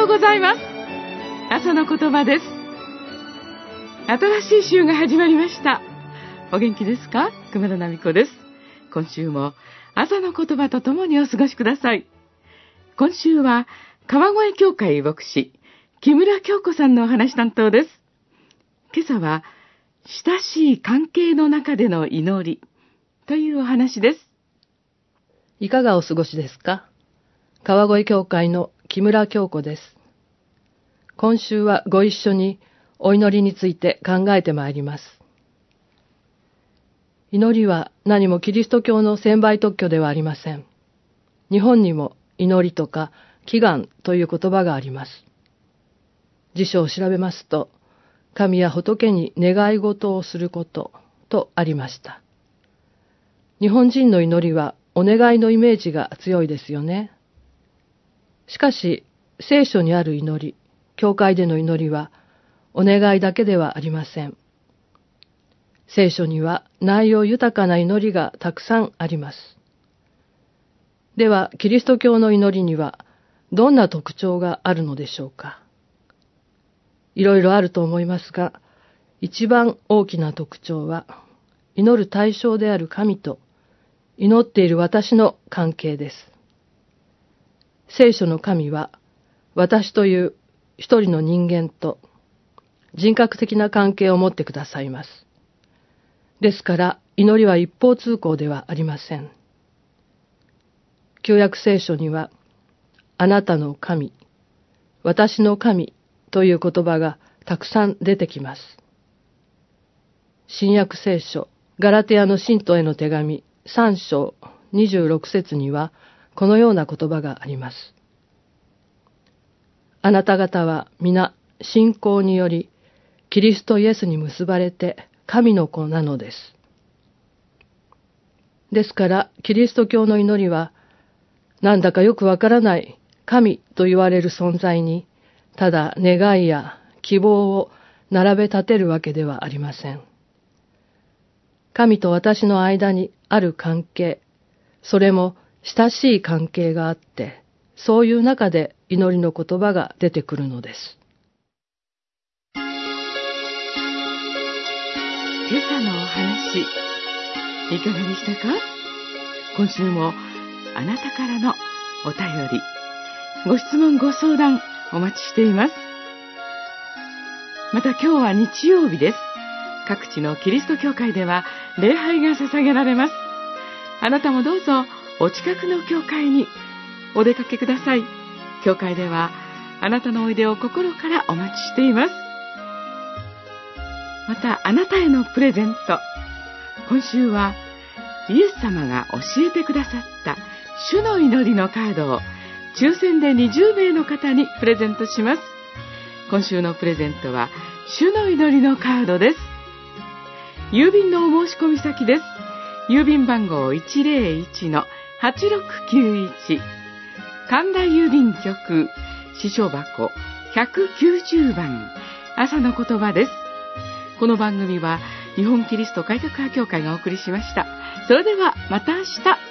うございます。朝の言葉です。新しい週が始まりました。お元気ですか？熊田奈美子です。今週も朝の言葉とともにお過ごしください。今週は川越教会牧師木村京子さんのお話担当です。今朝は親しい関係の中での祈りというお話です。 いかがお過ごしですか？川越教会の木村京子です。今週はご一緒にお祈りについて考えてまいります。祈りは何もキリスト教の専売特許ではありません。日本にも祈りとか祈願という言葉があります。辞書を調べますと、神や仏に願い事をすることとありました。日本人の祈りはお願いのイメージが強いですよね。しかし、聖書にある祈り、教会での祈りはお願いだけではありません。聖書には内容豊かな祈りがたくさんあります。では、キリスト教の祈りにはどんな特徴があるのでしょうか。いろいろあると思いますが、一番大きな特徴は、祈る対象である神と祈っている私の関係です。聖書の神は、私という一人の人間と人格的な関係を持ってくださいます。ですから、祈りは一方通行ではありません。旧約聖書には、あなたの神、私の神という言葉がたくさん出てきます。新約聖書、ガラテヤの信徒への手紙3章26節には、このような言葉があります。あなた方は皆信仰によりキリストイエスに結ばれて神の子なのです。ですからキリスト教の祈りはなんだかよくわからない神と言われる存在にただ願いや希望を並べ立てるわけではありません。神と私の間にある関係、それも親しい関係があって、そういう中で祈りの言葉が出てくるのです。 今朝のお話、いかがでしたか？今週もあなたからのお便り、ご質問ご相談お待ちしています。また今日は日曜日です。各地のキリスト教会では礼拝が捧げられます。あなたもどうぞお近くの教会にお出かけください。教会ではあなたのおいでを心からお待ちしています。またあなたへのプレゼント。今週はイエス様が教えてくださった主の祈りのカードを抽選で20名の方にプレゼントします。今週のプレゼントは主の祈りのカードです。郵便のお申し込み先です。郵便番号 101-8691 神田郵便局支所箱190番朝の言葉です。この番組は日本キリスト改革派協会がお送りしました。それではまた明日。